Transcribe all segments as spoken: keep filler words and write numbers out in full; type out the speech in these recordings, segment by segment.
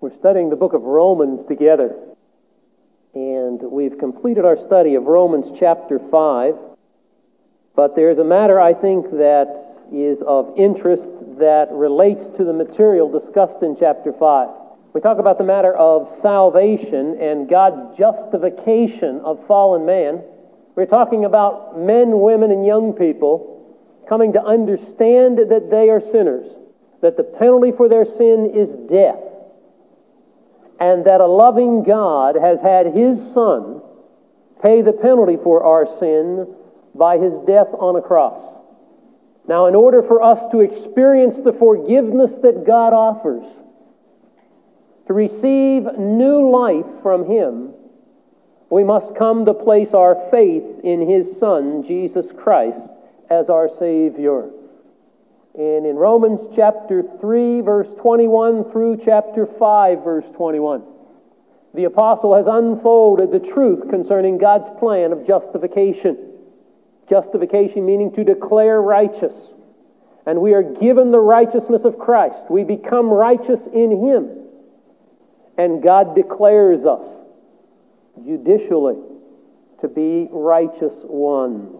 We're studying the book of Romans together, and we've completed our study of Romans chapter five, but there's a matter I think that is of interest that relates to the material discussed in chapter five. We talk about the matter of salvation and God's justification of fallen man. We're talking about men, women, and young people coming to understand that they are sinners, that the penalty for their sin is death, and that a loving God has had His Son pay the penalty for our sin by His death on a cross. Now, in order for us to experience the forgiveness that God offers, to receive new life from Him, we must come to place our faith in His Son, Jesus Christ, as our Savior. And in Romans chapter three, verse twenty-one through chapter five, verse twenty-one, the apostle has unfolded the truth concerning God's plan of justification. Justification meaning to declare righteous. And we are given the righteousness of Christ. We become righteous in Him. And God declares us judicially to be righteous ones.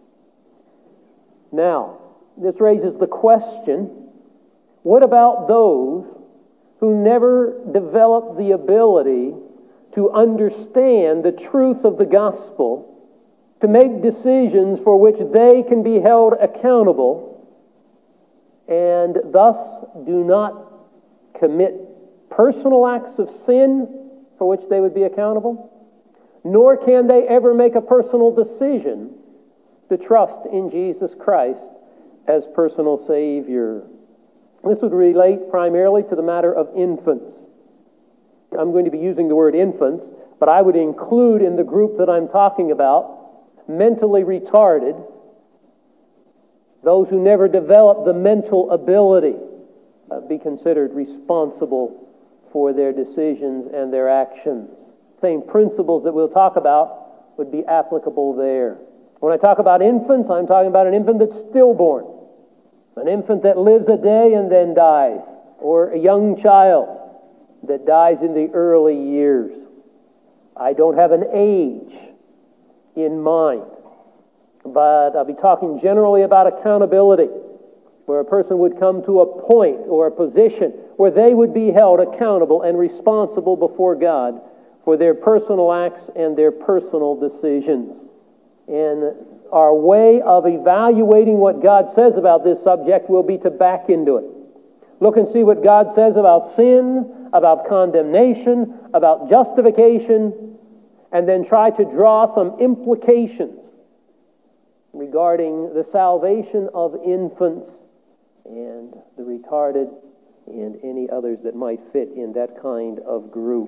Now, this raises the question, what about those who never develop the ability to understand the truth of the gospel, to make decisions for which they can be held accountable, and thus do not commit personal acts of sin for which they would be accountable, nor can they ever make a personal decision to trust in Jesus Christ as personal Savior? This would relate primarily to the matter of infants. I'm going to be using the word infants, but I would include in the group that I'm talking about mentally retarded, those who never develop the mental ability uh, be considered responsible for their decisions and their actions. Same principles that we'll talk about would be applicable there. When I talk about infants, I'm talking about an infant that's stillborn, an infant that lives a day and then dies, or a young child that dies in the early years. I don't have an age in mind, but I'll be talking generally about accountability, where a person would come to a point or a position where they would be held accountable and responsible before God for their personal acts and their personal decisions. And our way of evaluating what God says about this subject will be to back into it. Look and see what God says about sin, about condemnation, about justification, and then try to draw some implications regarding the salvation of infants and the retarded and any others that might fit in that kind of group.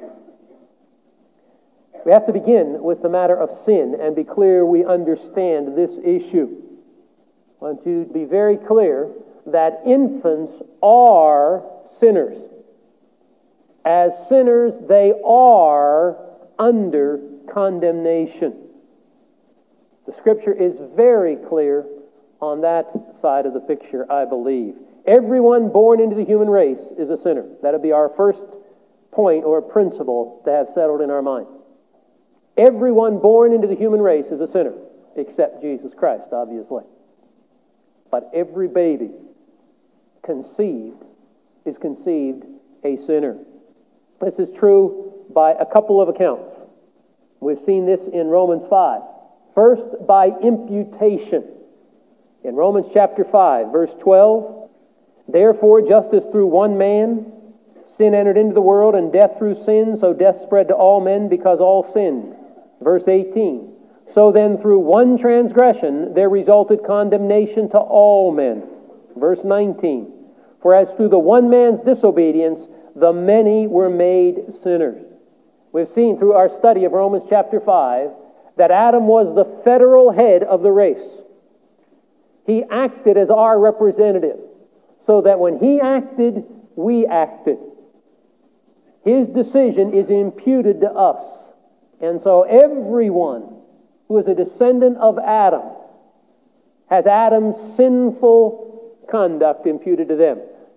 We have to begin with the matter of sin and be clear we understand this issue. I want you to be very clear that infants are sinners. As sinners, they are under condemnation. The Scripture is very clear on that side of the picture, I believe. Everyone born into the human race is a sinner. That would be our first point or principle to have settled in our mind. Everyone born into the human race is a sinner, except Jesus Christ, obviously. But every baby conceived is conceived a sinner. This is true by a couple of accounts. We've seen this in Romans five. First, by imputation. In Romans chapter five, verse twelve, therefore, just as through one man sin entered into the world, and death through sin, so death spread to all men because all sinned. Verse eighteen, so then through one transgression there resulted condemnation to all men. Verse nineteen, for as through the one man's disobedience the many were made sinners. We've seen through our study of Romans chapter five that Adam was the federal head of the race. He acted as our representative, so that when he acted, we acted. His decision is imputed to us. And so everyone who is a descendant of Adam has Adam's sinful conduct imputed to them.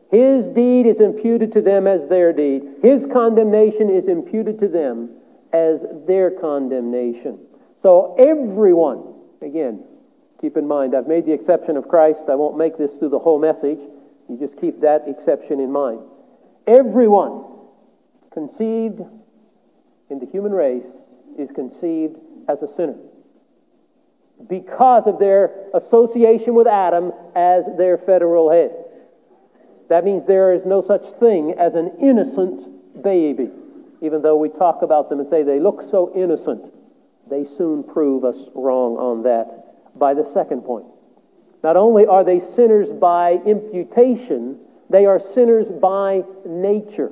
His deed is imputed to them as their deed. His condemnation is imputed to them as their condemnation. So everyone, again, keep in mind, I've made the exception of Christ. I won't make this through the whole message. You just keep that exception in mind. Everyone conceived in the human race is conceived as a sinner because of their association with Adam as their federal head. That means there is no such thing as an innocent baby. Even though we talk about them and say they look so innocent, they soon prove us wrong on that by the second point. Not only are they sinners by imputation, they are sinners by nature.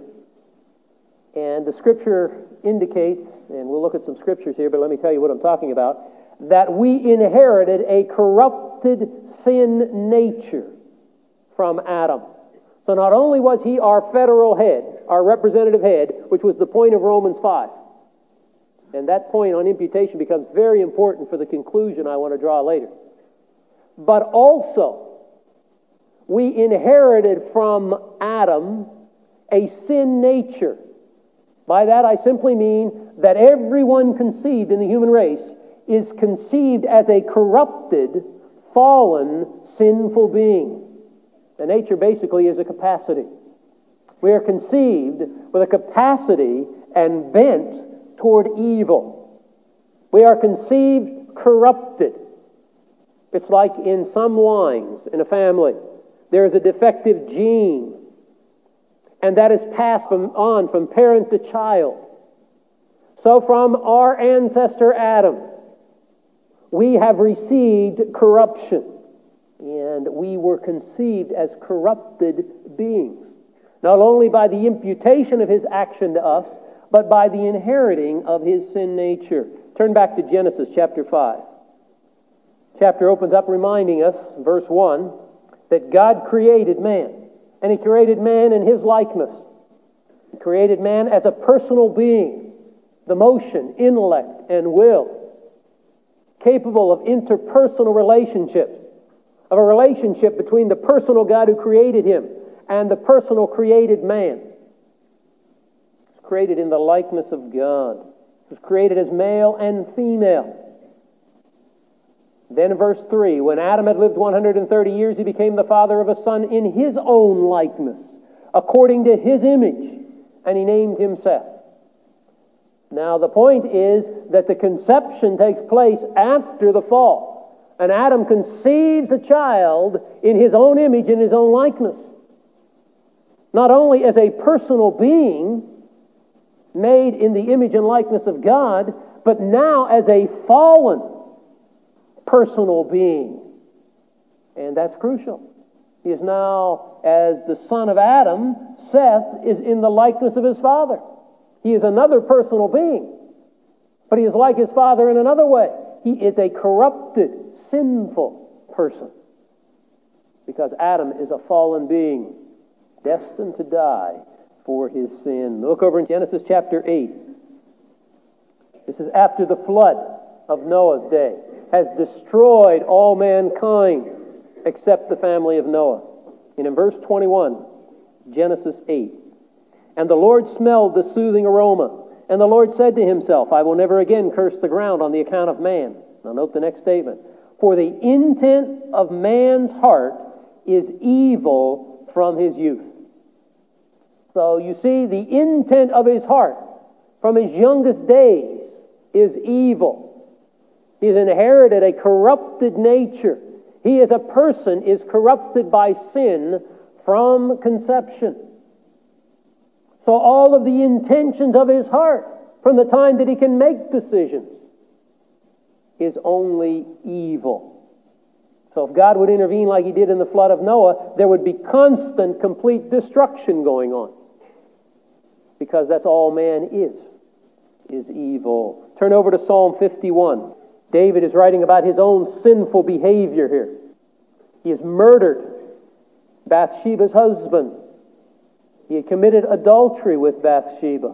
And the Scripture indicates, and we'll look at some Scriptures here, but let me tell you what I'm talking about, that we inherited a corrupted sin nature from Adam. So not only was he our federal head, our representative head, which was the point of Romans five, and that point on imputation becomes very important for the conclusion I want to draw later, but also we inherited from Adam a sin nature. By that I simply mean that everyone conceived in the human race is conceived as a corrupted, fallen, sinful being. The nature basically is a capacity. We are conceived with a capacity and bent toward evil. We are conceived corrupted. It's like in some lines in a family. There is a defective gene, and that is passed from, on from parent to child. So from our ancestor Adam, we have received corruption. And we were conceived as corrupted beings, not only by the imputation of his action to us, but by the inheriting of his sin nature. Turn back to Genesis chapter five. Chapter opens up reminding us, verse one, that God created man, and he created man in his likeness. He created man as a personal being, the motion, intellect, and will, capable of interpersonal relationships, of a relationship between the personal God who created him and the personal created man. It's created in the likeness of God. It was created as male and female. Then in verse three, when Adam had lived one hundred thirty years, he became the father of a son in his own likeness, according to his image, and he named him Seth. Now the point is that the conception takes place after the fall. And Adam conceives a child in his own image, in his own likeness. Not only as a personal being made in the image and likeness of God, but now as a fallen personal being. And that's crucial. He is now, as the son of Adam, Seth is in the likeness of his father. He is another personal being, but he is like his father in another way. He is a corrupted, sinful person, because Adam is a fallen being destined to die for his sin. Look over in Genesis chapter eight. This is after the flood of Noah's day has destroyed all mankind except the family of Noah. And in verse twenty-one, Genesis eight, and the Lord smelled the soothing aroma, and the Lord said to himself, I will never again curse the ground on the account of man. Now note the next statement. For the intent of man's heart is evil from his youth. So you see, the intent of his heart from his youngest days is evil. He's inherited a corrupted nature. He as a person is corrupted by sin from conception. So all of the intentions of his heart from the time that he can make decisions is only evil. So if God would intervene like he did in the flood of Noah, there would be constant, complete destruction going on. Because that's all man is, is evil. Turn over to Psalm fifty-one. David is writing about his own sinful behavior here. He has murdered Bathsheba's husband. He had committed adultery with Bathsheba.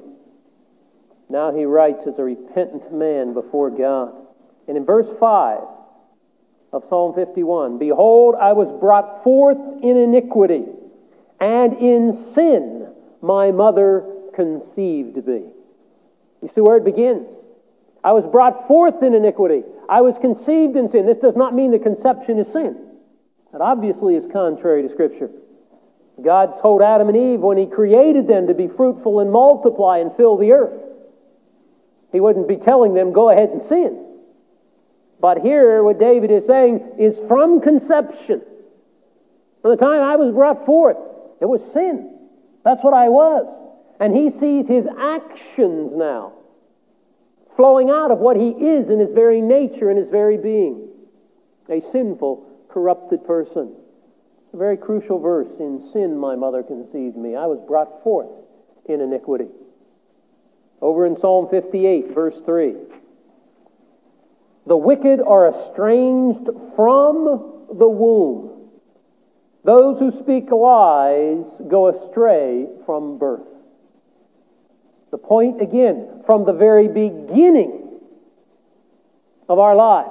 Now he writes as a repentant man before God. And in verse five of Psalm fifty-one, Behold, I was brought forth in iniquity, and in sin my mother conceived me. You see where it begins. I was brought forth in iniquity. I was conceived in sin. This does not mean the conception is sin. That obviously is contrary to Scripture. God told Adam and Eve when He created them to be fruitful and multiply and fill the earth. He wouldn't be telling them, go ahead and sin. But here, what David is saying is from conception. From the time I was brought forth, it was sin. That's what I was. And he sees his actions now flowing out of what he is in his very nature and his very being. A sinful, corrupted person. A very crucial verse. In sin my mother conceived me. I was brought forth in iniquity. Over in Psalm fifty-eight, verse three. The wicked are estranged from the womb. Those who speak lies go astray from birth. The point again, from the very beginning of our lives,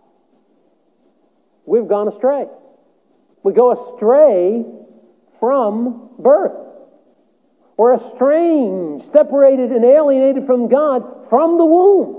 we've gone astray. We go astray from birth. We're estranged, separated and alienated from God from the womb.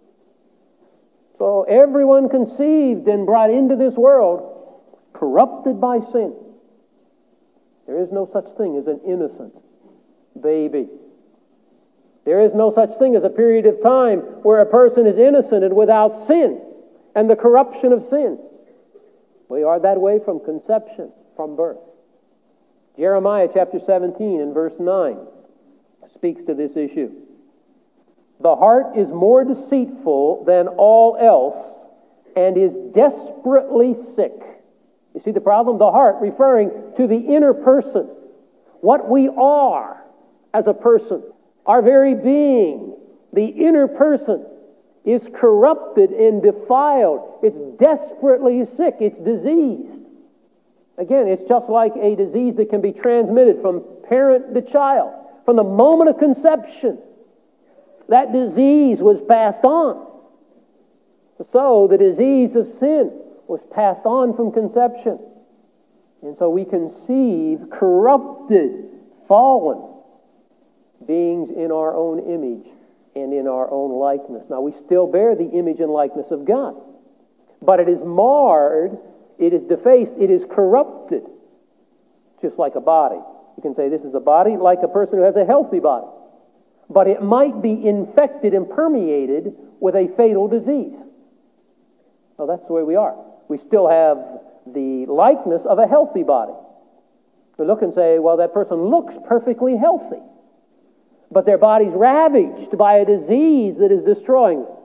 So everyone conceived and brought into this world corrupted by sin. There is no such thing as an innocent baby. There is no such thing as a period of time where a person is innocent and without sin and the corruption of sin. We are that way from conception, from birth. Jeremiah chapter seventeen and verse nine speaks to this issue. The heart is more deceitful than all else and is desperately sick. You see the problem? The heart, referring to the inner person. What we are as a person. Our very being, the inner person, is corrupted and defiled. It's desperately sick. It's diseased. Again, it's just like a disease that can be transmitted from parent to child. From the moment of conception, that disease was passed on. So the disease of sin was passed on from conception. And so we conceive corrupted, fallen beings in our own image and in our own likeness. Now, we still bear the image and likeness of God. But it is marred, it is defaced, it is corrupted. Just like a body. You can say this is a body like a person who has a healthy body. But it might be infected and permeated with a fatal disease. Well, that's the way we are. We still have the likeness of a healthy body. We look and say, well, that person looks perfectly healthy. But their body's ravaged by a disease that is destroying them.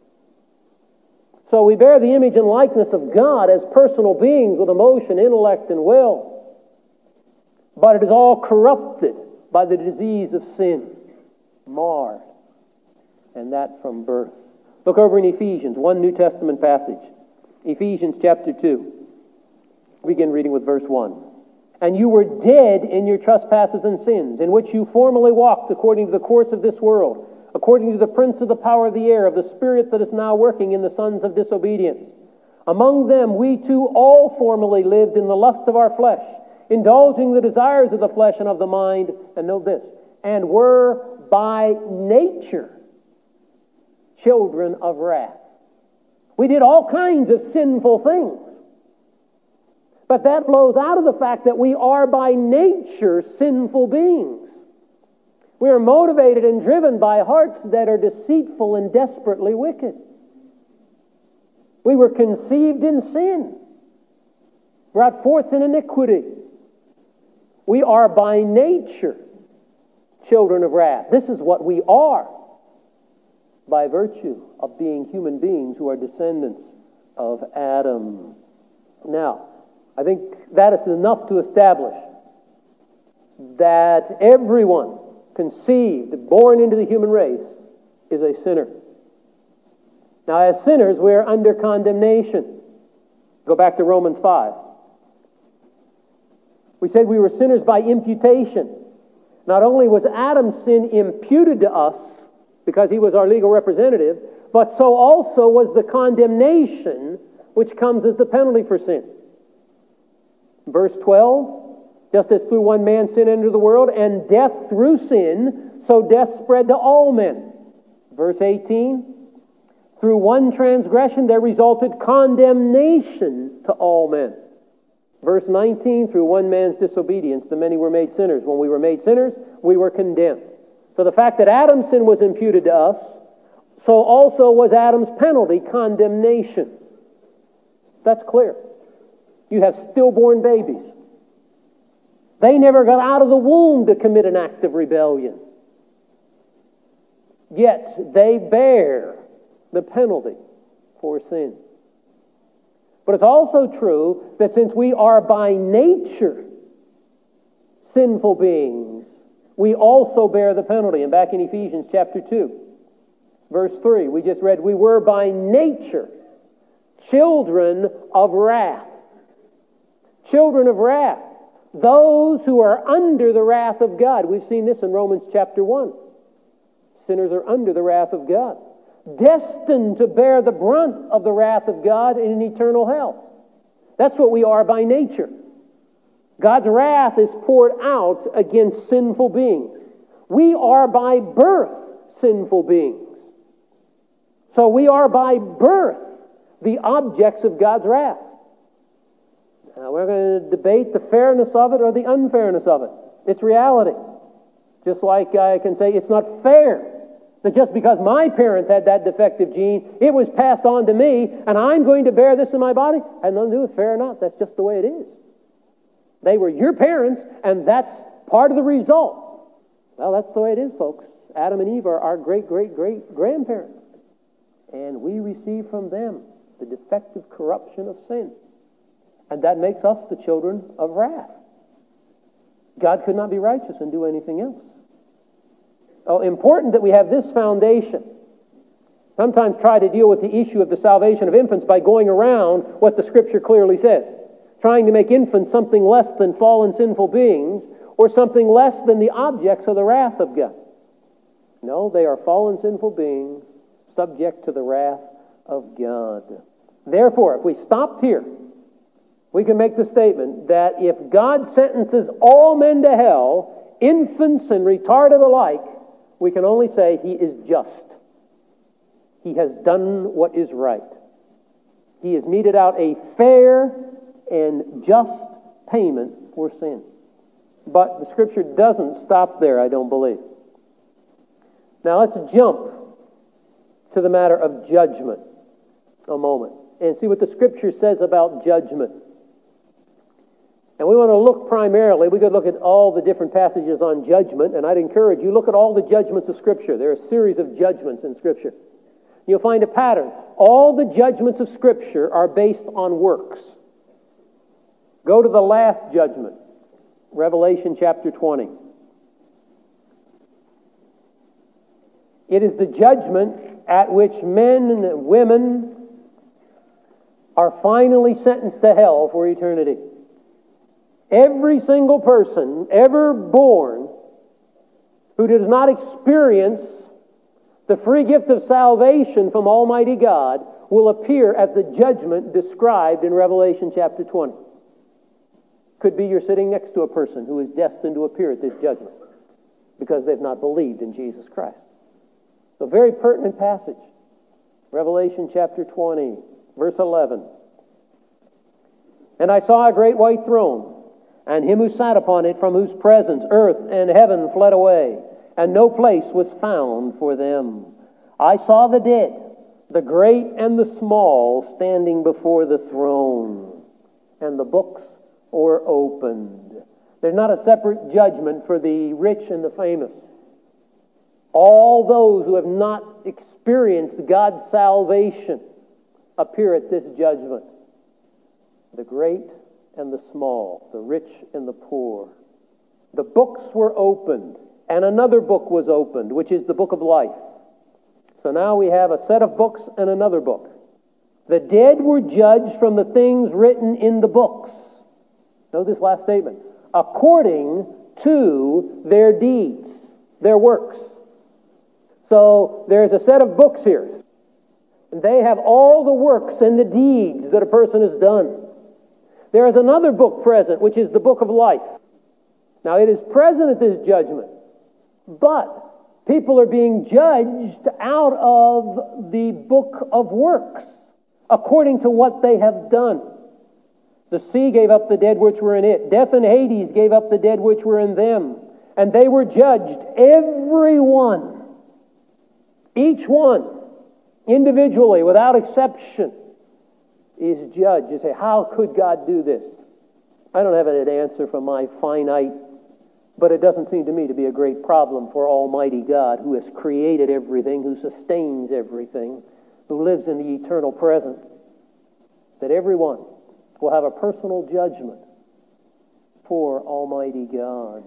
So we bear the image and likeness of God as personal beings with emotion, intellect, and will. But it is all corrupted by the disease of sin. Marred. And that from birth. Look over in Ephesians, one New Testament passage. Ephesians chapter two. Begin reading with verse one. And you were dead in your trespasses and sins, in which you formerly walked according to the course of this world, according to the prince of the power of the air, of the spirit that is now working in the sons of disobedience. Among them we too all formerly lived in the lust of our flesh, indulging the desires of the flesh and of the mind, and know this, and were by nature children of wrath. We did all kinds of sinful things. But that flows out of the fact that we are by nature sinful beings. We are motivated and driven by hearts that are deceitful and desperately wicked. We were conceived in sin, brought forth in iniquity. We are by nature children of wrath. This is what we are by virtue of being human beings who are descendants of Adam. Now, I think that is enough to establish that everyone conceived, born into the human race, is a sinner. Now, as sinners, we are under condemnation. Go back to Romans five. We said we were sinners by imputation. Not only was Adam's sin imputed to us because he was our legal representative, but so also was the condemnation which comes as the penalty for sin. Verse twelve, Just as through one man sin entered the world, and death through sin, so death spread to all men. Verse eighteen, through one transgression there resulted condemnation to all men. Verse nineteen, through one man's disobedience the many were made sinners. When we were made sinners, we were condemned. So the fact that Adam's sin was imputed to us, so also was Adam's penalty, condemnation. That's clear. You have stillborn babies. They never got out of the womb to commit an act of rebellion. Yet they bear the penalty for sin. But it's also true that since we are by nature sinful beings, we also bear the penalty. And back in Ephesians chapter two, verse three, we just read, we were by nature children of wrath. Children of wrath. Those who are under the wrath of God. We've seen this in Romans chapter one. Sinners are under the wrath of God, destined to bear the brunt of the wrath of God in an eternal hell. That's what we are by nature. God's wrath is poured out against sinful beings. We are by birth sinful beings. So we are by birth the objects of God's wrath. Now we're going to debate the fairness of it or the unfairness of it. It's reality. Just like I can say it's not fair that just because my parents had that defective gene, it was passed on to me, and I'm going to bear this in my body. Has nothing to do with fair or not. That's just the way it is. They were your parents, and that's part of the result. Well, that's the way it is, folks. Adam and Eve are our great-great-great-grandparents. And we receive from them the defective corruption of sin. And that makes us the children of wrath. God could not be righteous and do anything else. Oh, important that we have this foundation. Sometimes try to deal with the issue of the salvation of infants by going around what the Scripture clearly says. Trying to make infants something less than fallen sinful beings or something less than the objects of the wrath of God. No, they are fallen sinful beings subject to the wrath of God. Therefore, if we stopped here, we can make the statement that if God sentences all men to hell, infants and retarded alike, we can only say He is just. He has done what is right. He has meted out a fair and just payment for sin. But the Scripture doesn't stop there, I don't believe. Now let's jump to the matter of judgment a moment and see what the Scripture says about judgment. And we want to look primarily, we could look at all the different passages on judgment, and I'd encourage you, look at all the judgments of Scripture. There are a series of judgments in Scripture. You'll find a pattern. All the judgments of Scripture are based on works. Go to the last judgment, Revelation chapter twenty. It is the judgment at which men and women are finally sentenced to hell for eternity. Every single person ever born who does not experience the free gift of salvation from Almighty God will appear at the judgment described in Revelation chapter twenty. Could be you're sitting next to a person who is destined to appear at this judgment because they've not believed in Jesus Christ. So very pertinent passage. Revelation chapter twenty, verse eleven. And I saw a great white throne, and him who sat upon it, from whose presence earth and heaven fled away, and no place was found for them. I saw the dead, the great and the small, standing before the throne, and the books were opened. There's not a separate judgment for the rich and the famous. All those who have not experienced God's salvation appear at this judgment. The great and the small, the rich and the poor. The books were opened, and another book was opened, which is the book of life. So now we have a set of books and another book. The dead were judged from the things written in the books. Note this last statement. According to their deeds, their works. So there's a set of books here. And they have all the works and the deeds that a person has done. There is another book present, which is the book of life. Now, it is present at this judgment, but people are being judged out of the book of works according to what they have done. The sea gave up the dead which were in it. Death and Hades gave up the dead which were in them. And they were judged, every one, each one, individually, without exception, is judged. You say, how could God do this? I don't have an answer for my finite, but it doesn't seem to me to be a great problem for Almighty God, who has created everything, who sustains everything, who lives in the eternal present, that everyone will have a personal judgment for Almighty God.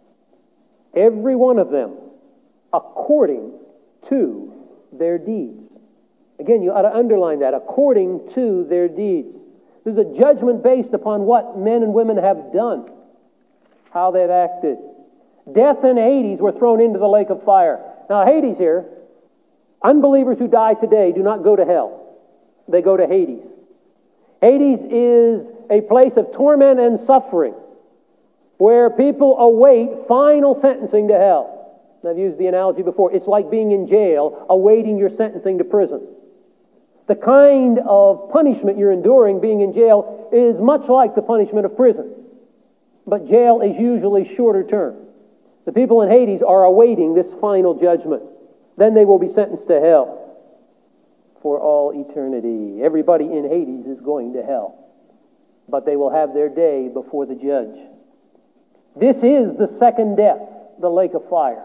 Every one of them according to their deeds. Again, you ought to underline that, according to their deeds. This is a judgment based upon what men and women have done, how they've acted. Death and Hades were thrown into the lake of fire. Now, Hades here, unbelievers who die today do not go to hell. They go to Hades. Hades is a place of torment and suffering where people await final sentencing to hell. I've used the analogy before. It's like being in jail, awaiting your sentencing to prison. The kind of punishment you're enduring being in jail is much like the punishment of prison. But jail is usually shorter term. The people in Hades are awaiting this final judgment. Then they will be sentenced to hell for all eternity. Everybody in Hades is going to hell. But they will have their day before the judge. This is the second death, the lake of fire.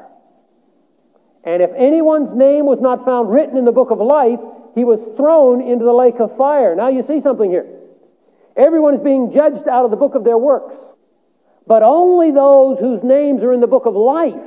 And if anyone's name was not found written in the book of life, he was thrown into the lake of fire. Now you see something here. Everyone is being judged out of the book of their works. But only those whose names are in the book of life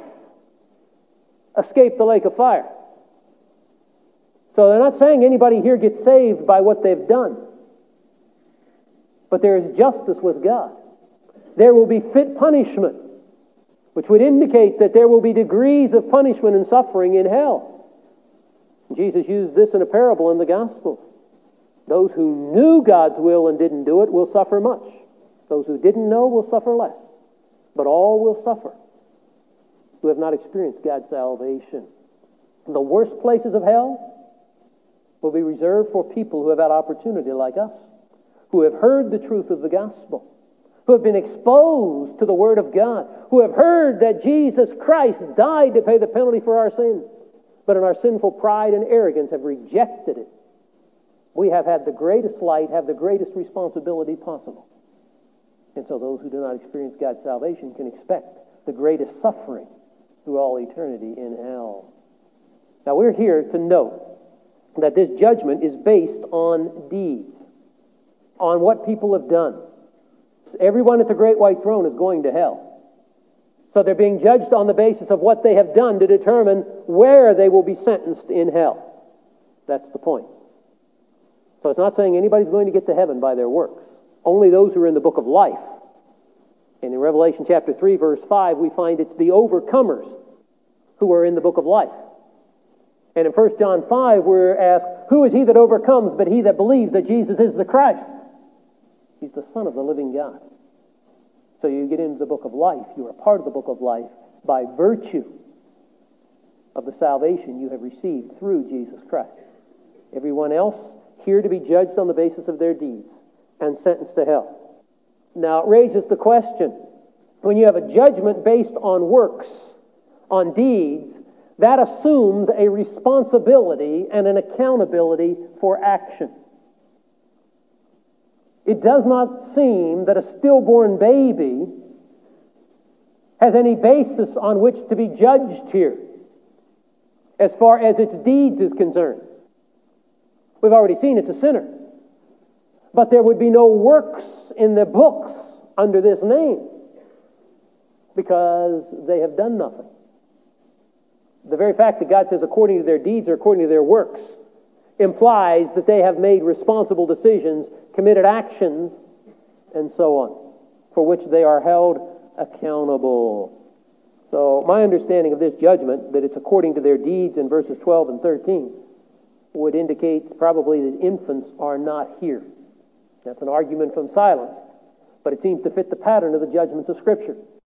escape the lake of fire. So they're not saying anybody here gets saved by what they've done. But there is justice with God. There will be fit punishment, which would indicate that there will be degrees of punishment and suffering in hell. Jesus used this in a parable in the Gospels. Those who knew God's will and didn't do it will suffer much. Those who didn't know will suffer less. But all will suffer who have not experienced God's salvation. The worst places of hell will be reserved for people who have had opportunity like us, who have heard the truth of the gospel, who have been exposed to the Word of God, who have heard that Jesus Christ died to pay the penalty for our sins, but in our sinful pride and arrogance have rejected it. We have had the greatest light, have the greatest responsibility possible. And so those who do not experience God's salvation can expect the greatest suffering through all eternity in hell. Now we're here to note that this judgment is based on deeds, on what people have done. Everyone at the great white throne is going to hell. So they're being judged on the basis of what they have done to determine where they will be sentenced in hell. That's the point. So it's not saying anybody's going to get to heaven by their works. Only those who are in the book of life. And in Revelation chapter three, verse five, we find it's the overcomers who are in the book of life. And in First John five, we're asked, who is he that overcomes but he that believes that Jesus is the Christ? He's the Son of the living God. So you get into the book of life. You are part of the book of life by virtue of the salvation you have received through Jesus Christ. Everyone else here to be judged on the basis of their deeds and sentenced to hell. Now it raises the question, when you have a judgment based on works, on deeds, that assumes a responsibility and an accountability for action. It does not seem that a stillborn baby has any basis on which to be judged here as far as its deeds is concerned. We've already seen it's a sinner. But there would be no works in the books under this name because they have done nothing. The very fact that God says according to their deeds or according to their works implies that they have made responsible decisions, committed actions, and so on, for which they are held accountable. So my understanding of this judgment, that it's according to their deeds in verses twelve and thirteen, would indicate probably that infants are not here. That's an argument from silence, but it seems to fit the pattern of the judgments of Scripture.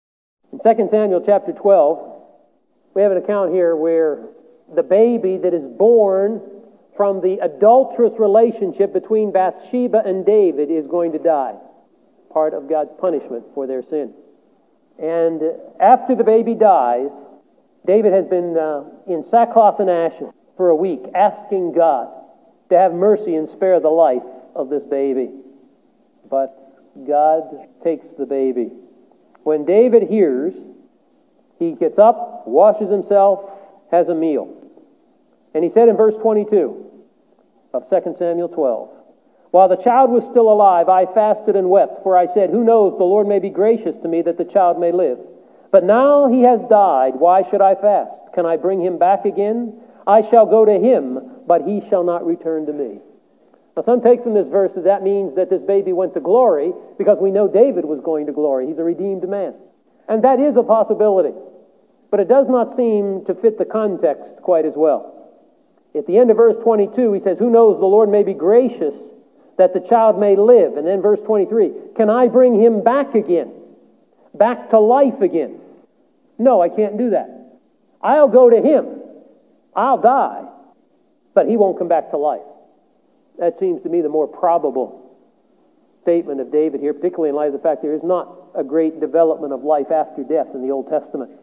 In Second Samuel chapter twelve, we have an account here where the baby that is born from the adulterous relationship between Bathsheba and David is going to die. Part of God's punishment for their sin. And after the baby dies, David has been uh, in sackcloth and ashes for a week, asking God to have mercy and spare the life of this baby. But God takes the baby. When David hears, he gets up, washes himself, has a meal. And he said in verse twenty-two of Second Samuel twelve, "While the child was still alive, I fasted and wept, for I said, 'Who knows, the Lord may be gracious to me that the child may live. But now he has died, why should I fast? Can I bring him back again? I shall go to him, but he shall not return to me.'" Now some take from this verse that that means that this baby went to glory, because we know David was going to glory. He's a redeemed man. And that is a possibility. But it does not seem to fit the context quite as well. At the end of verse twenty-two, he says, "Who knows, the Lord may be gracious that the child may live." And then verse twenty-three, "Can I bring him back again? Back to life again?" No, I can't do that. I'll go to him. I'll die. But he won't come back to life. That seems to me the more probable statement of David here, particularly in light of the fact there is not a great development of life after death in the Old Testament.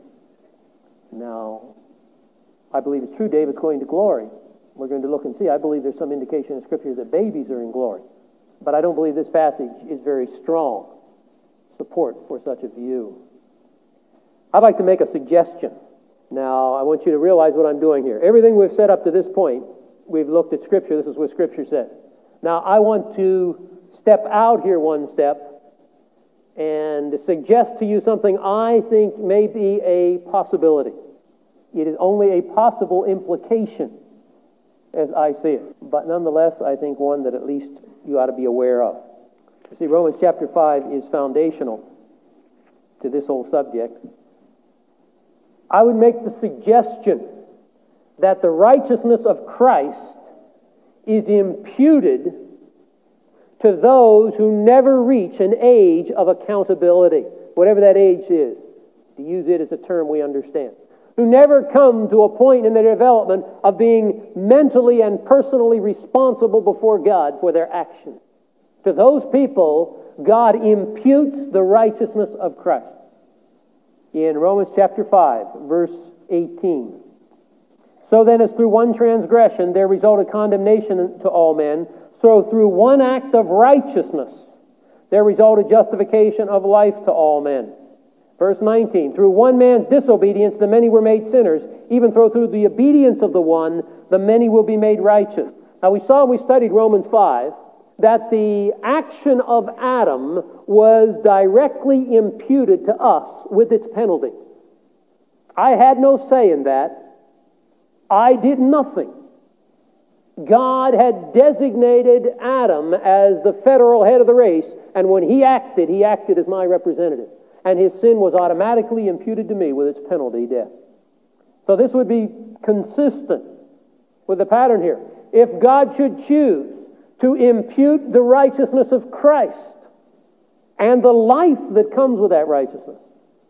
Now, I believe it's true David's going to glory. We're going to look and see. I believe there's some indication in Scripture that babies are in glory. But I don't believe this passage is very strong support for such a view. I'd like to make a suggestion. Now, I want you to realize what I'm doing here. Everything we've said up to this point, we've looked at Scripture. This is what Scripture says. Now, I want to step out here one step and suggest to you something I think may be a possibility. It is only a possible implication as I see it. But nonetheless, I think one that at least you ought to be aware of. You see, Romans chapter five is foundational to this whole subject. I would make the suggestion that the righteousness of Christ is imputed to those who never reach an age of accountability, whatever that age is, to use it as a term we understand, who never come to a point in their development of being mentally and personally responsible before God for their actions. To those people, God imputes the righteousness of Christ. In Romans chapter five, verse eighteen, "So then as through one transgression there resulted condemnation to all men, so through one act of righteousness there resulted justification of life to all men." Verse nineteen, "Through one man's disobedience the many were made sinners, even though through the obedience of the one the many will be made righteous." Now we saw when we studied Romans five that the action of Adam was directly imputed to us with its penalty. I had no say in that. I did nothing. God had designated Adam as the federal head of the race, and when he acted, he acted as my representative. And his sin was automatically imputed to me with its penalty, death. So this would be consistent with the pattern here. If God should choose to impute the righteousness of Christ and the life that comes with that righteousness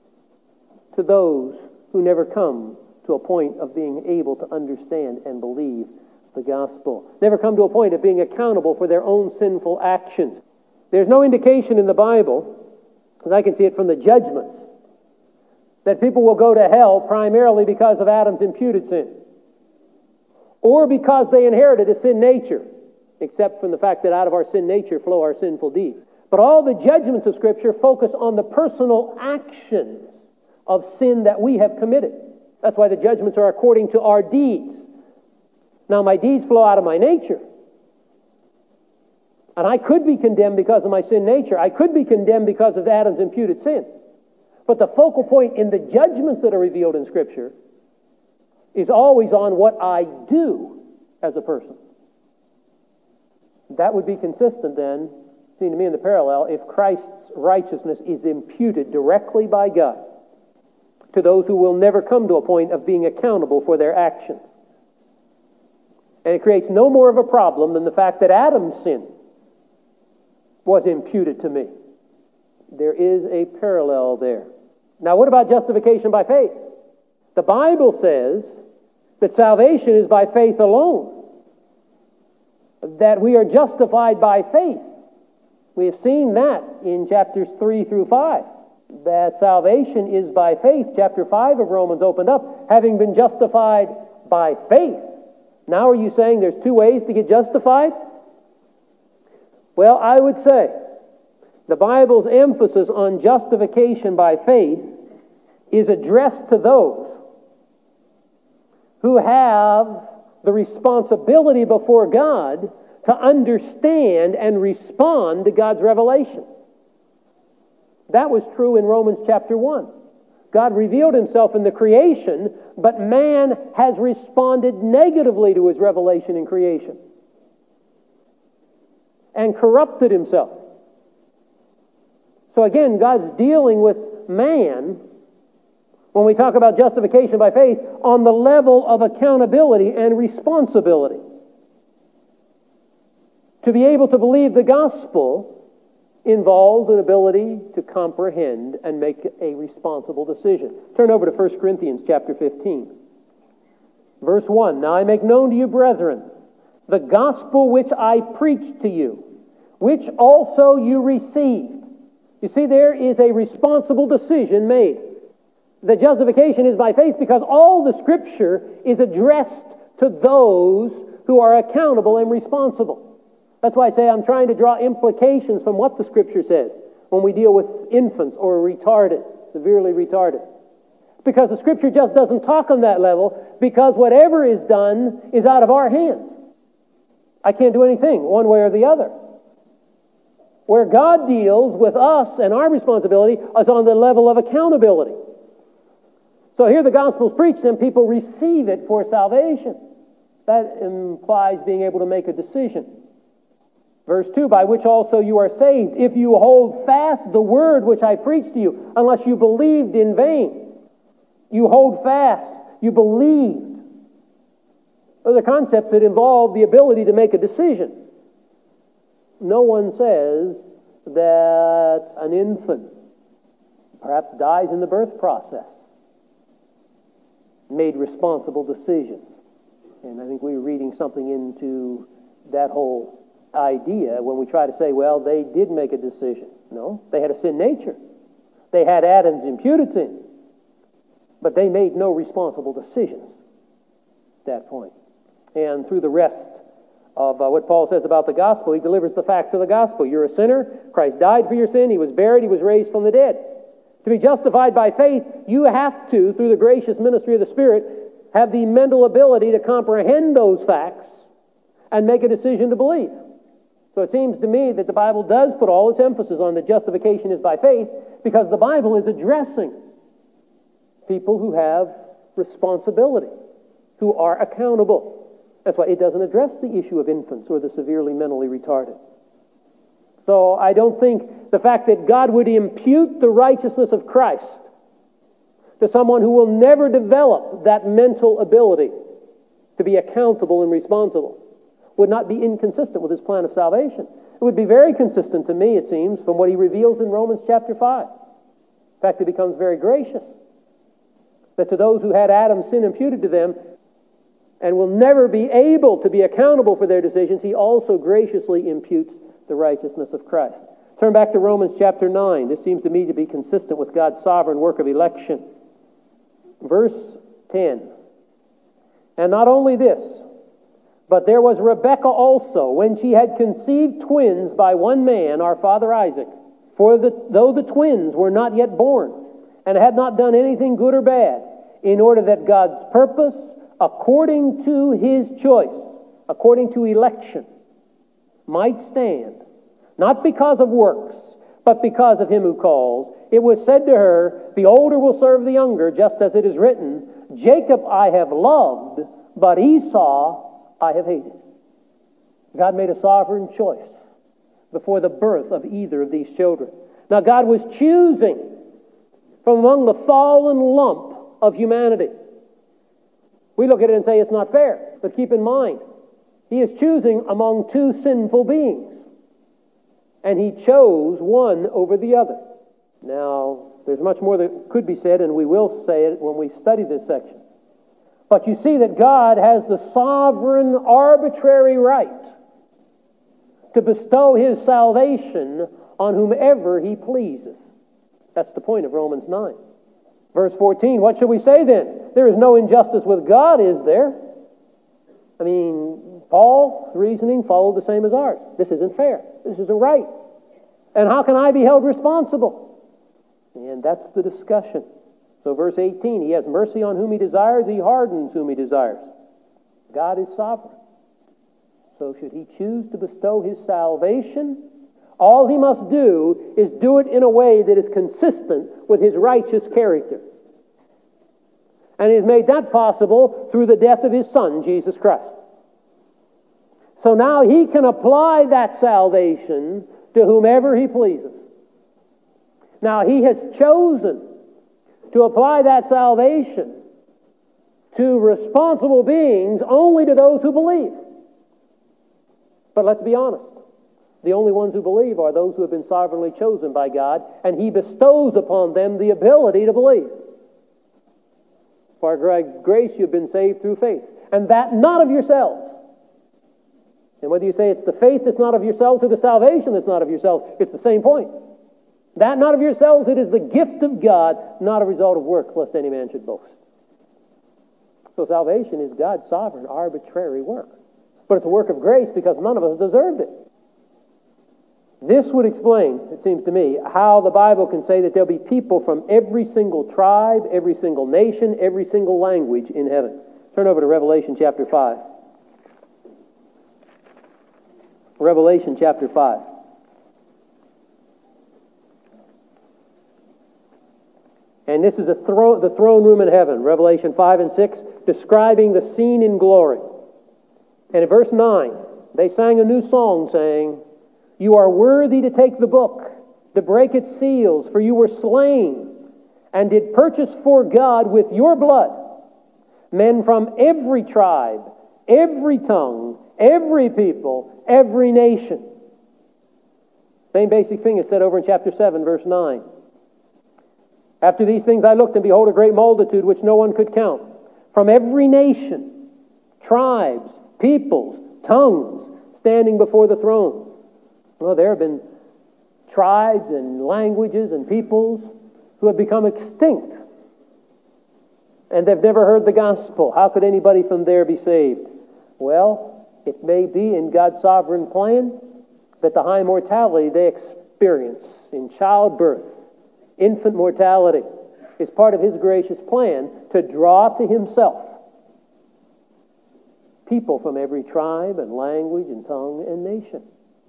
to those who never come to a point of being able to understand and believe the gospel, never come to a point of being accountable for their own sinful actions. There's no indication in the Bible, as I can see it from the judgments, that people will go to hell primarily because of Adam's imputed sin, or because they inherited a sin nature, except from the fact that out of our sin nature flow our sinful deeds. But all the judgments of Scripture focus on the personal actions of sin that we have committed. That's why the judgments are according to our deeds. Now, my deeds flow out of my nature. And I could be condemned because of my sin nature. I could be condemned because of Adam's imputed sin. But the focal point in the judgments that are revealed in Scripture is always on what I do as a person. That would be consistent then, seem to me in the parallel, if Christ's righteousness is imputed directly by God to those who will never come to a point of being accountable for their actions. And it creates no more of a problem than the fact that Adam's sin was imputed to me. There is a parallel there. Now, what about justification by faith? The Bible says that salvation is by faith alone, that we are justified by faith. We have seen that in chapters three through five, that salvation is by faith. Chapter five of Romans opened up, having been justified by faith. Now are you saying there's two ways to get justified? Well, I would say the Bible's emphasis on justification by faith is addressed to those who have the responsibility before God to understand and respond to God's revelation. That was true in Romans chapter one. God revealed himself in the creation, but man has responded negatively to his revelation in creation and corrupted himself. So again, God's dealing with man when we talk about justification by faith on the level of accountability and responsibility. To be able to believe the gospel involves an ability to comprehend and make a responsible decision. Turn over to First Corinthians chapter fifteen. Verse one, Now I make known to you, brethren, the gospel which I preached to you, which also you received. You see, there is a responsible decision made. The justification is by faith because all the Scripture is addressed to those who are accountable and responsible. That's why I say I'm trying to draw implications from what the Scripture says when we deal with infants or retarded, severely retarded. Because the Scripture just doesn't talk on that level, because whatever is done is out of our hands. I can't do anything one way or the other. Where God deals with us and our responsibility is on the level of accountability. So here the gospel's preached and people receive it for salvation. That implies being able to make a decision. Verse two, by which also you are saved, if you hold fast the word which I preached to you, unless you believed in vain. You hold fast, you believed. Those are concepts that involve the ability to make a decision. No one says that an infant perhaps dies in the birth process made responsible decisions. And I think we were reading something into that whole idea when we try to say, well, they did make a decision. No, they had a sin nature. They had Adam's imputed sin. But they made no responsible decisions at that point. And through the rest of uh, what Paul says about the gospel, he delivers the facts of the gospel. You're a sinner. Christ died for your sin. He was buried. He was raised from the dead. To be justified by faith, you have to, through the gracious ministry of the Spirit, have the mental ability to comprehend those facts and make a decision to believe. So it seems to me that the Bible does put all its emphasis on that justification is by faith, because the Bible is addressing people who have responsibility, who are accountable. That's why it doesn't address the issue of infants or the severely mentally retarded. So I don't think the fact that God would impute the righteousness of Christ to someone who will never develop that mental ability to be accountable and responsible would not be inconsistent with his plan of salvation. It would be very consistent to me, it seems, from what he reveals in Romans chapter five. In fact, it becomes very gracious that to those who had Adam's sin imputed to them and will never be able to be accountable for their decisions, he also graciously imputes the righteousness of Christ. Turn back to Romans chapter nine. This seems to me to be consistent with God's sovereign work of election. Verse ten. And not only this, but there was Rebekah also, when she had conceived twins by one man, our father Isaac. For the, though the twins were not yet born, and had not done anything good or bad, in order that God's purpose, according to his choice, according to election, might stand, not because of works, but because of him who calls, it was said to her, the older will serve the younger, just as it is written, Jacob I have loved, but Esau I have hated. God made a sovereign choice before the birth of either of these children. Now God was choosing from among the fallen lump of humanity. We look at it and say it's not fair, but keep in mind, he is choosing among two sinful beings, and he chose one over the other. Now, there's much more that could be said, and we will say it when we study this section. But you see that God has the sovereign, arbitrary right to bestow His salvation on whomever He pleases. That's the point of Romans nine. Verse fourteen, what shall we say then? There is no injustice with God, is there? I mean, Paul's reasoning followed the same as ours. This isn't fair. This isn't right. And how can I be held responsible? And that's the discussion. So verse eighteen, He has mercy on whom He desires, He hardens whom He desires. God is sovereign. So should He choose to bestow His salvation, all He must do is do it in a way that is consistent with His righteous character. And He has made that possible through the death of His Son, Jesus Christ. So now He can apply that salvation to whomever He pleases. Now He has chosen to apply that salvation to responsible beings only to those who believe. But let's be honest. The only ones who believe are those who have been sovereignly chosen by God, and He bestows upon them the ability to believe. For by grace you have been saved through faith, and that not of yourselves. And whether you say it's the faith that's not of yourselves or the salvation that's not of yourselves, it's the same point. That not of yourselves, it is the gift of God, not a result of works, lest any man should boast. So salvation is God's sovereign, arbitrary work. But it's a work of grace because none of us deserved it. This would explain, it seems to me, how the Bible can say that there'll be people from every single tribe, every single nation, every single language in heaven. Turn over to Revelation chapter five. Revelation chapter five. And this is a thro- the throne room in heaven, Revelation five and six, describing the scene in glory. And in verse nine, they sang a new song saying, "You are worthy to take the book, to break its seals, for you were slain, and did purchase for God with your blood men from every tribe, every tongue, every people, every nation." Same basic thing is said over in chapter seven, verse nine. "After these things I looked, and behold, a great multitude which no one could count, from every nation, tribes, peoples, tongues, standing before the throne." Well, there have been tribes and languages and peoples who have become extinct. And they've never heard the gospel. How could anybody from there be saved? Well, it may be in God's sovereign plan that the high mortality they experience in childbirth, infant mortality, is part of His gracious plan to draw to Himself people from every tribe and language and tongue and nation.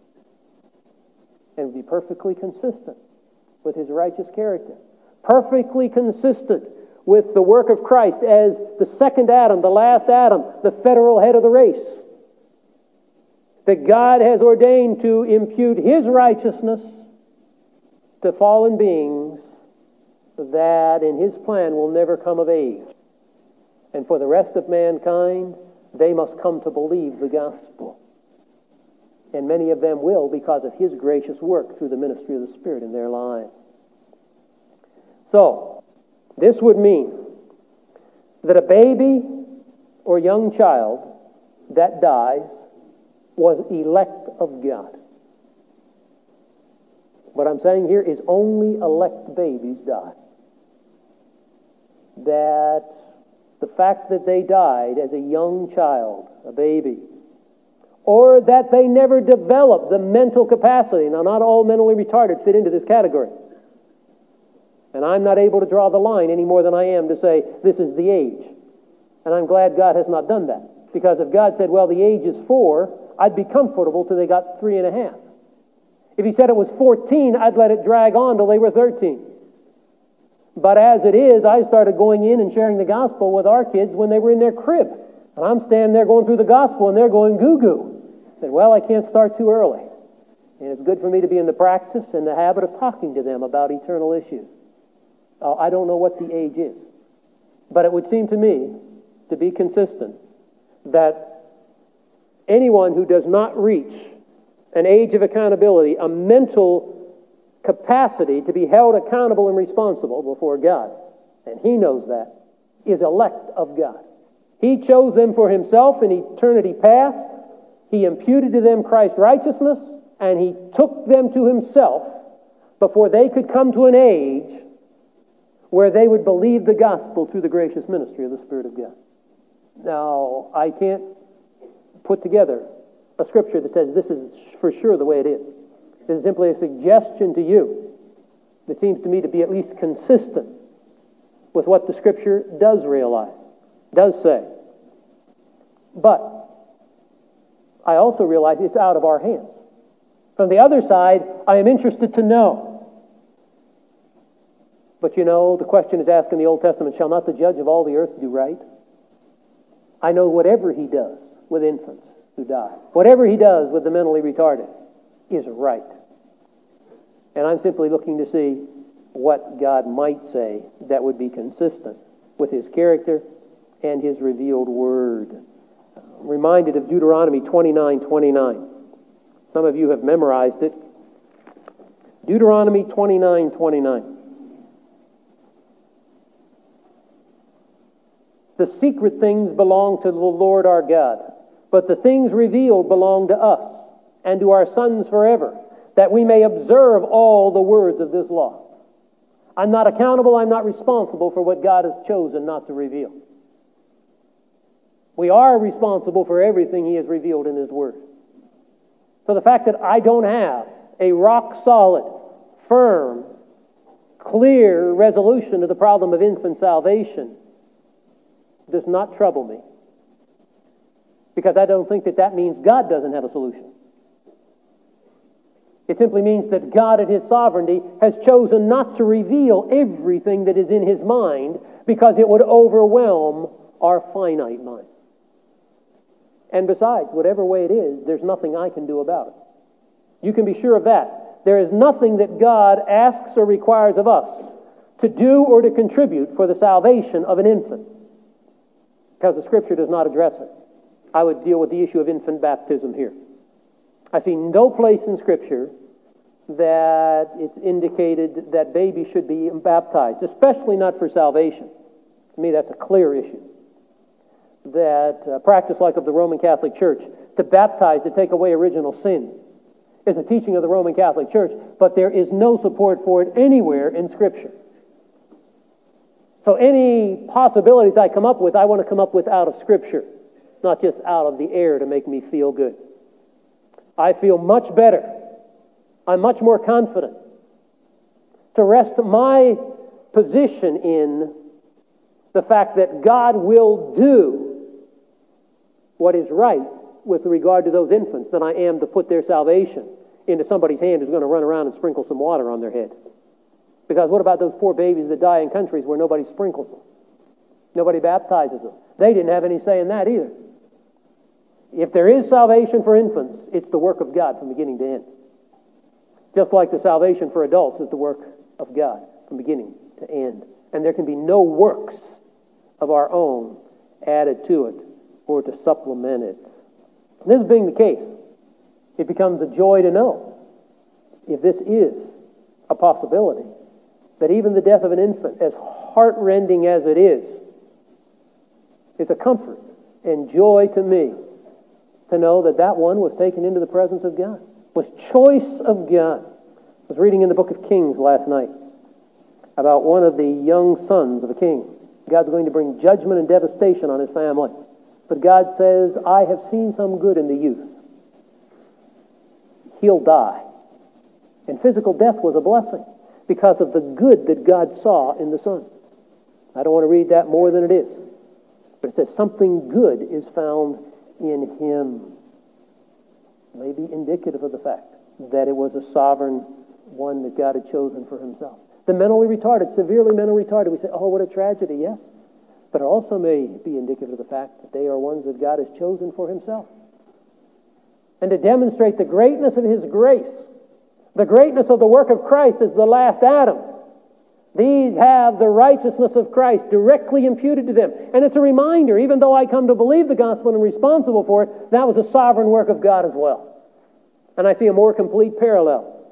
And be perfectly consistent with His righteous character. Perfectly consistent with the work of Christ as the second Adam, the last Adam, the federal head of the race. That God has ordained to impute His righteousness to fallen beings that in His plan will never come of age. And for the rest of mankind, they must come to believe the gospel. And many of them will because of His gracious work through the ministry of the Spirit in their lives. So, this would mean that a baby or young child that dies was elect of God. What I'm saying here is only elect babies die. That the fact that they died as a young child, a baby, or that they never developed the mental capacity. Now, not all mentally retarded fit into this category. And I'm not able to draw the line any more than I am to say, this is the age. And I'm glad God has not done that. Because if God said, well, the age is four, I'd be comfortable till they got three and a half. If He said it was fourteen, I'd let it drag on till they were thirteen. But as it is, I started going in and sharing the gospel with our kids when they were in their crib. And I'm standing there going through the gospel and they're going goo-goo. I said, well, I can't start too early. And it's good for me to be in the practice and the habit of talking to them about eternal issues. Oh, I don't know what the age is. But it would seem to me to be consistent that anyone who does not reach an age of accountability, a mental capacity to be held accountable and responsible before God, and He knows that, is elect of God. He chose them for Himself in eternity past. He imputed to them Christ's righteousness, and He took them to Himself before they could come to an age where they would believe the gospel through the gracious ministry of the Spirit of God. Now, I can't put together a scripture that says this is for sure the way it is. This is simply a suggestion to you that seems to me to be at least consistent with what the scripture does realize, does say. But I also realize it's out of our hands. From the other side, I am interested to know. But you know, the question is asked in the Old Testament, shall not the judge of all the earth do right? I know whatever He does with infants who die, whatever He does with the mentally retarded, is right. And I'm simply looking to see what God might say that would be consistent with His character and His revealed Word. I'm reminded of Deuteronomy twenty-nine twenty-nine. Some of you have memorized it. Deuteronomy twenty-nine twenty-nine. The secret things belong to the Lord our God, but the things revealed belong to us and to our sons forever, that we may observe all the words of this law. I'm not accountable, I'm not responsible for what God has chosen not to reveal. We are responsible for everything He has revealed in His Word. So the fact that I don't have a rock-solid, firm, clear resolution to the problem of infant salvation does not trouble me. Because I don't think that that means God doesn't have a solution. It simply means that God in His sovereignty has chosen not to reveal everything that is in His mind because it would overwhelm our finite mind. And besides, whatever way it is, there's nothing I can do about it. You can be sure of that. There is nothing that God asks or requires of us to do or to contribute for the salvation of an infant, because the Scripture does not address it. I would deal with the issue of infant baptism here. I see no place in Scripture that it's indicated that babies should be baptized, especially not for salvation. To me, that's a clear issue. That uh, practice like of the Roman Catholic Church, to baptize to take away original sin, is a teaching of the Roman Catholic Church, but there is no support for it anywhere in Scripture. So any possibilities I come up with, I want to come up with out of Scripture, not just out of the air to make me feel good. I feel much better. I'm much more confident to rest my position in the fact that God will do what is right with regard to those infants than I am to put their salvation into somebody's hand who's going to run around and sprinkle some water on their head. Because what about those poor babies that die in countries where nobody sprinkles them? Nobody baptizes them. They didn't have any say in that either. If there is salvation for infants, it's the work of God from beginning to end. Just like the salvation for adults is the work of God from beginning to end. And there can be no works of our own added to it or to supplement it. This being the case, it becomes a joy to know, if this is a possibility, that even the death of an infant, as heart-rending as it is, is a comfort and joy to me to know that that one was taken into the presence of God, was choice of God. I was reading in the book of Kings last night about one of the young sons of a king. God's going to bring judgment and devastation on his family. But God says, I have seen some good in the youth. He'll die. And physical death was a blessing because of the good that God saw in the son. I don't want to read that more than it is. But it says something good is found in him. Maybe indicative of the fact that it was a sovereign one that God had chosen for himself. The mentally retarded, severely mentally retarded, we say, oh, what a tragedy, yes. But it also may be indicative of the fact that they are ones that God has chosen for himself. And to demonstrate the greatness of his grace, the greatness of the work of Christ as the last Adam. These have the righteousness of Christ directly imputed to them. And it's a reminder, even though I come to believe the gospel and am responsible for it, that was a sovereign work of God as well. And I see a more complete parallel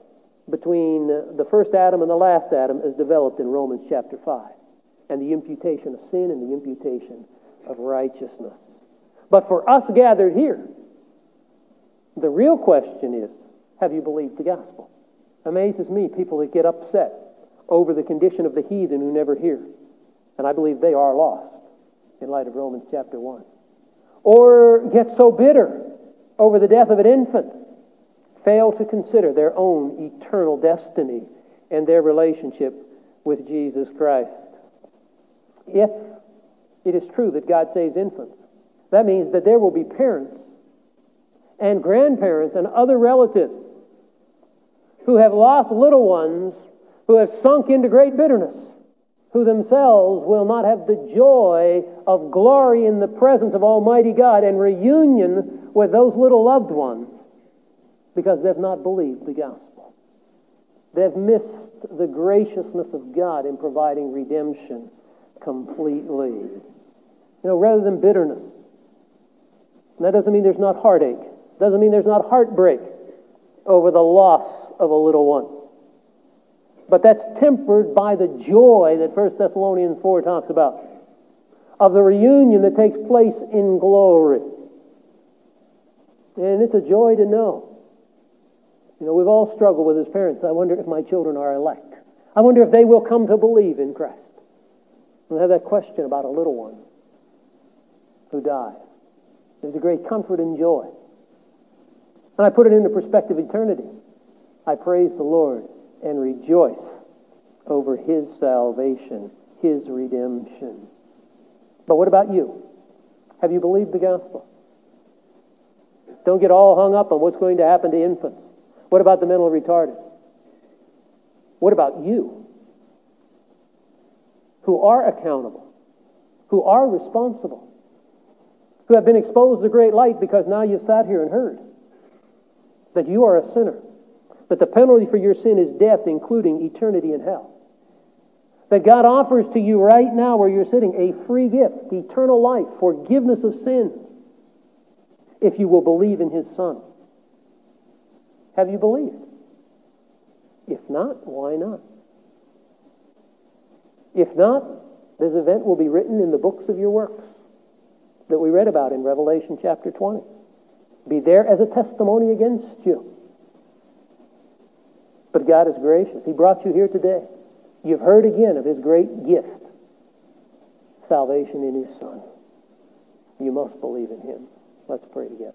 between the first Adam and the last Adam is developed in Romans chapter five, and the imputation of sin and the imputation of righteousness. But for us gathered here, the real question is, have you believed the gospel? Amazes me, people that get upset over the condition of the heathen who never hear. And I believe they are lost in light of Romans chapter one. Or get so bitter over the death of an infant, fail to consider their own eternal destiny and their relationship with Jesus Christ. If it is true that God saves infants, that means that there will be parents and grandparents and other relatives who have lost little ones, who have sunk into great bitterness, who themselves will not have the joy of glory in the presence of Almighty God and reunion with those little loved ones because they've not believed the gospel. They've missed the graciousness of God in providing redemption completely. You know, rather than bitterness. And that doesn't mean there's not heartache. Doesn't mean there's not heartbreak over the loss of a little one. But that's tempered by the joy that First Thessalonians four talks about, of the reunion that takes place in glory. And it's a joy to know. You know, we've all struggled with as parents. I wonder if my children are elect. I wonder if they will come to believe in Christ. We have that question about a little one who died. There's a great comfort and joy. And I put it into perspective eternity. I praise the Lord and rejoice over His salvation, His redemption. But what about you? Have you believed the gospel? Don't get all hung up on what's going to happen to infants. What about the mentally retarded? What about you? Who are accountable, who are responsible, who have been exposed to great light because now you've sat here and heard that you are a sinner, that the penalty for your sin is death, including eternity in hell. That God offers to you right now where you're sitting a free gift, eternal life, forgiveness of sins, if you will believe in His Son. Have you believed? If not, why not? If not, this event will be written in the books of your works that we read about in Revelation chapter twenty. Be there as a testimony against you. But God is gracious. He brought you here today. You've heard again of His great gift, salvation in His Son. You must believe in Him. Let's pray together.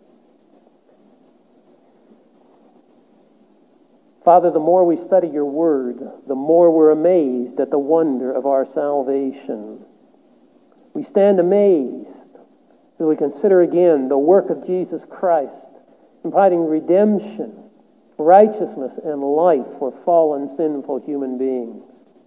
Father, the more we study your word, the more we're amazed at the wonder of our salvation. We stand amazed as we consider again the work of Jesus Christ in providing redemption, righteousness, and life for fallen, sinful human beings.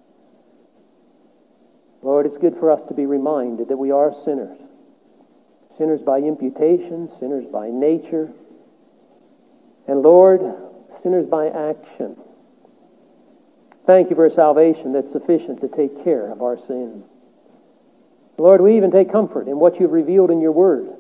Lord, it's good for us to be reminded that we are sinners. Sinners by imputation, sinners by nature, and Lord, sinners by action. Thank you for a salvation that's sufficient to take care of our sins. Lord, we even take comfort in what you've revealed in your word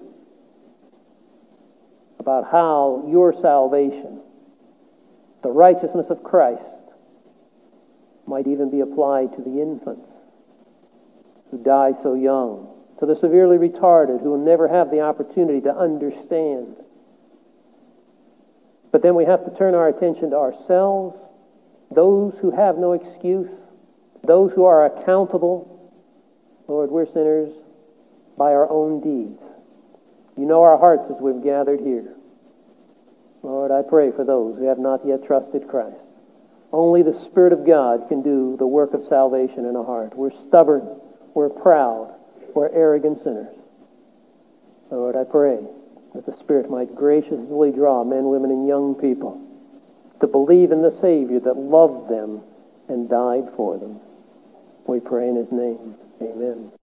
about how your salvation, the righteousness of Christ, might even be applied to the infants who die so young, to the severely retarded who will never have the opportunity to understand. But then we have to turn our attention to ourselves, those who have no excuse, those who are accountable. Lord, we're sinners by our own deeds. You know our hearts as we've gathered here. Lord, I pray for those who have not yet trusted Christ. Only the Spirit of God can do the work of salvation in a heart. We're stubborn, we're proud, we're arrogant sinners. Lord, I pray that the Spirit might graciously draw men, women, and young people to believe in the Savior that loved them and died for them. We pray in His name. Amen.